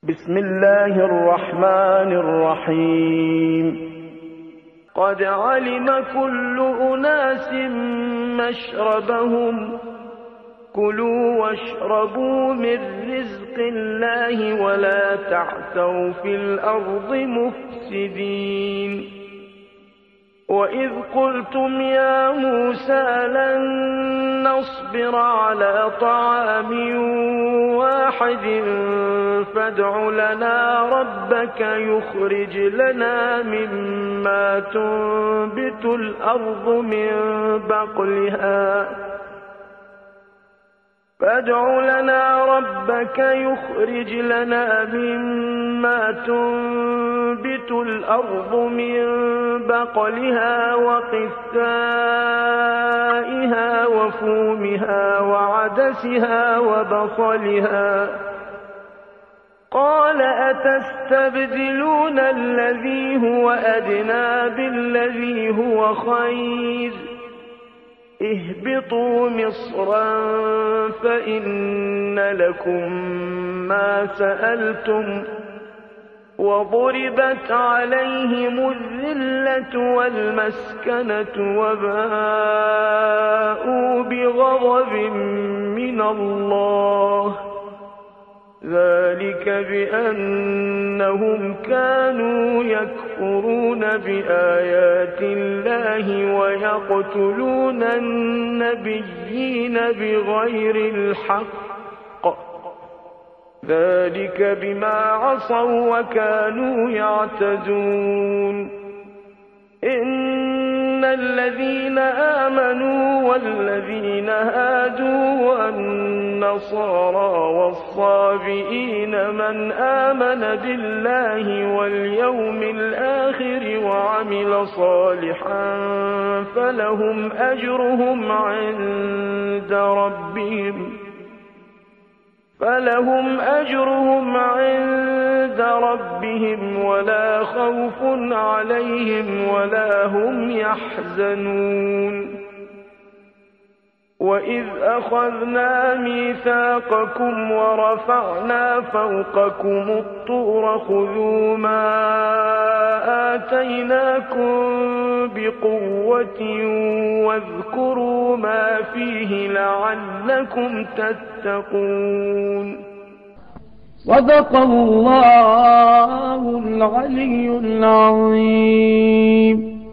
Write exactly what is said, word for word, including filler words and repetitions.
بسم الله الرحمن الرحيم قد علم كل أناس مشربهم كلوا واشربوا من رزق الله ولا تعثوا في الأرض مفسدين وإذ قلتم يا موسى لن نصبر على طعام واحد فادع لنا ربك يخرج لنا مما تنبت الأرض من بقلها فادع لنا ربك يخرج لنا مما تنبت الأرض من بقلها وقثائها وفومها وعدسها وبصلها قال أتستبدلون الذي هو أدنى بالذي هو خير اهبطوا مصرا فإن لكم ما سألتم وضربت عليهم الذلة والمسكنة وباءوا بغضب من الله ذلك بأنهم كانوا يكفرون بآيات الله ويقتلون النبيين بغير الحق ذلك بما عصوا وكانوا يعتدون إن الذين آمنوا والذين هادوا والنصارى والصابئين من آمن بالله واليوم الآخر وعمل صالحا فلهم أجرهم عند ربهم فلهم أجرهم عند ربهم ولا خوف عليهم ولا هم يحزنون وإذ أخذنا ميثاقكم ورفعنا فوقكم الطور خذوا ما آتيناكم بقوة واذكروا ما فيه لعلكم تتقون صدق الله العلي العظيم.